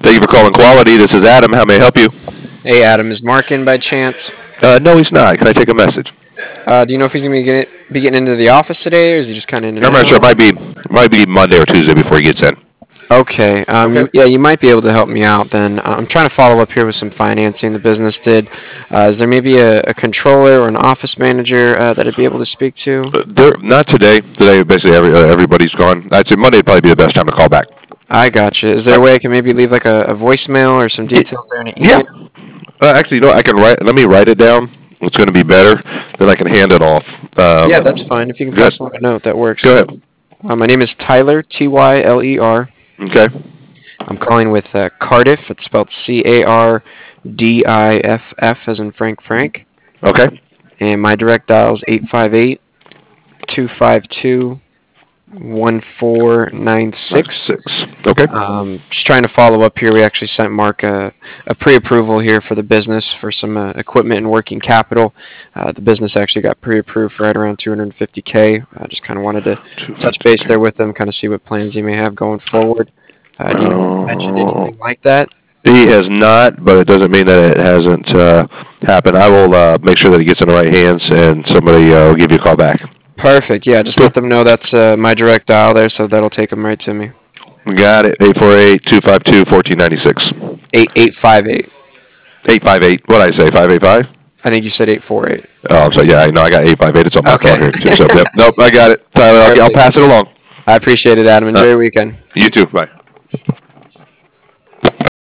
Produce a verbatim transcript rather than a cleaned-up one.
Thank you for calling Quality. This is Adam. How may I help you? Hey, Adam, is Mark in by chance? Uh, no, he's not. Can I take a message? Uh, do you know if he's gonna be getting, be getting into the office today, or is he just kind of in and I'm not sure. It out? might be it might be Monday or Tuesday before he gets in. Okay. Um. Okay. You, yeah, you might be able to help me out. Then Uh, I'm trying to follow up here with some financing the business did. Uh, is there maybe a, a controller or an office manager uh, that I'd be able to speak to? Uh, there, not today. Today, basically, every, uh, everybody's gone. I'd say Monday would probably be the best time to call back. I gotcha. Is there Uh, a way I can maybe leave like a, a voicemail or some y- details there in an yeah. email? Uh, actually, you know, what? I can write. Let me write it down. It's going to be better. Then I can hand it off. Yeah, that's Um, fine. If you can good. pass along a note, that works. Go ahead. Uh, my name is Tyler T Y L E R. Okay. I'm calling with uh, Cardiff. It's spelled C A R D I F F as in Frank Frank. Okay. And my direct dial is eight five eight, two five two, one four nine Nine six. six. Okay. Um, just trying to follow up here. We actually sent Mark a, a pre-approval here for the business for some uh, equipment and working capital. Uh, the business actually got pre-approved for right around two hundred fifty K. I just kind of wanted to touch base two fifty. there with him, kind of see what plans he may have going forward. Uh, do you know if he mentioned Uh, anything like that? he has not, but it doesn't mean that it hasn't uh, happened. I will uh, make sure that he gets in the right hands, and somebody uh, will give you a call back. Perfect. Yeah, just Cool. let them know that's uh, my direct dial there, so that'll take them right to me. Got it. eight four eight, two five two, one four nine six. Eight eight five eight. eight five eight. What did I say? five eight five? I think you said eight four eight. Oh, I'm sorry. Yeah, I know. I got eight five eight. It's on my Okay. phone here, too. So, yep. Nope, I got it. Tyler, I'll, I'll Perfect. pass it along. I appreciate it, Adam. Enjoy Uh, your weekend. you too. Bye.